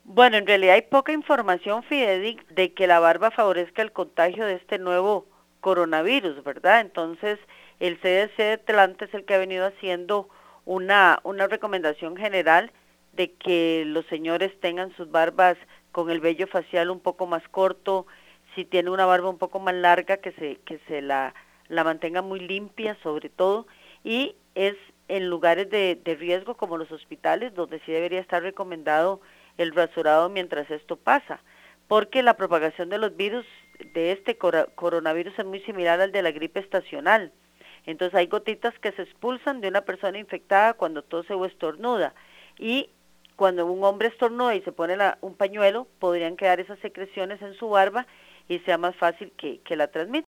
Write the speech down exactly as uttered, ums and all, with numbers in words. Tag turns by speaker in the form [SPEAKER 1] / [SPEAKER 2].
[SPEAKER 1] Bueno, en realidad hay poca información fidedigna de que la barba favorezca el contagio de este nuevo coronavirus, ¿verdad? Entonces, el C D C de Atlanta es el que ha venido haciendo una, una recomendación general de que los señores tengan sus barbas con el vello facial un poco más corto, si tiene una barba un poco más larga, que se, que se la, la mantenga muy limpia sobre todo, y es en lugares de, de riesgo como los hospitales, donde sí debería estar recomendado el rasurado mientras esto pasa, porque la propagación de los virus, de este coronavirus es muy similar al de la gripe estacional. Entonces hay gotitas que se expulsan de una persona infectada cuando tose o estornuda, y cuando un hombre estornuda y se pone la, un pañuelo, podrían quedar esas secreciones en su barba y sea más fácil que, que la transmita.